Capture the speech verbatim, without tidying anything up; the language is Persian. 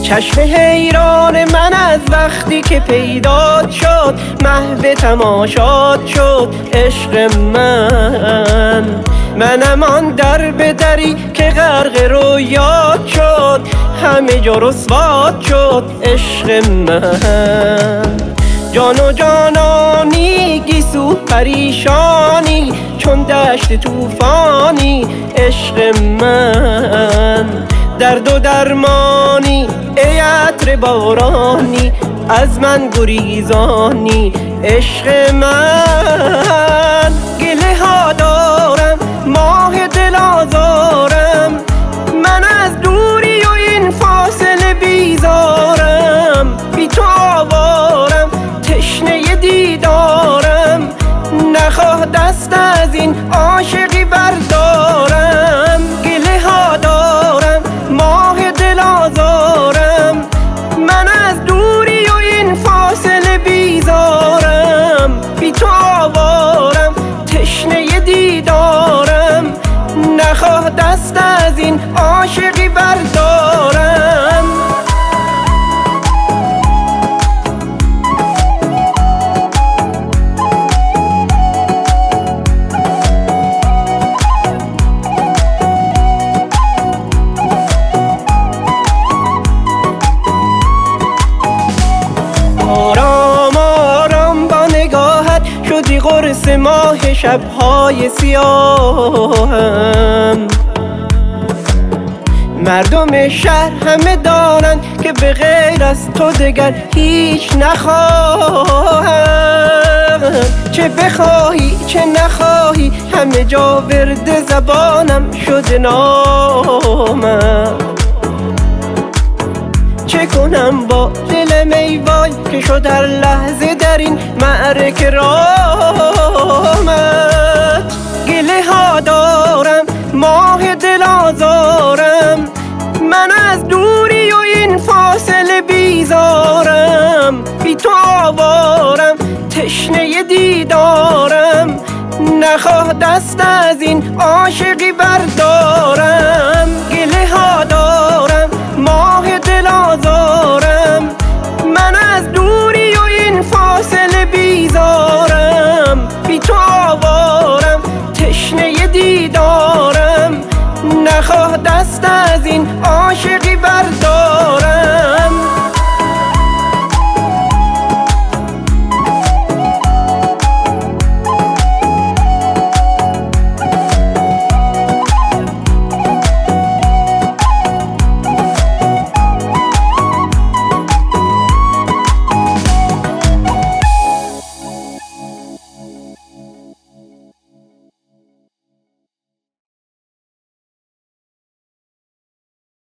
چشم حیران من از وقتی که پیدا شد، محو تماشات شد عشق من. منم آن در به دری که غرق رویات شد، همه جا رسوات شد عشق من. جان و جانانی گیسو پریشانی، چون دشت طوفانی عشق من. درد و درمانی ای عطر بارانی، از من گریزانی عشق من. گله ها دارم ماه دل آزارم، من از دوری و این فاصله بیزارم. بی تو آوارم تشنه دیدارم، نخواه دست از این عاشقی بردارم. گله ها دارم ماه دل آزارم، من از دوری و این فاصله بیزارم. بی تو آوارم تشنه دیدارم، نخواه دست از این عاشقی بردارم. آرام آرام با نگاهت شدی قرص ماه شبهای سیاهم. مردم شهر همه دانند که به غیر از تو دگر هیچ نخواهم. چه بخواهی چه نخواهی همه جا ورد زبانم شده نامم. چه کنم با دلم ای وای که شد هر لحظه در این معرکه رامت. گله ها دارم ماه دل آزارم، من از دوری و این فاصله بیزارم. بی تو آوارم تشنه دیدارم، نخواه دست از این عاشقی بردارم.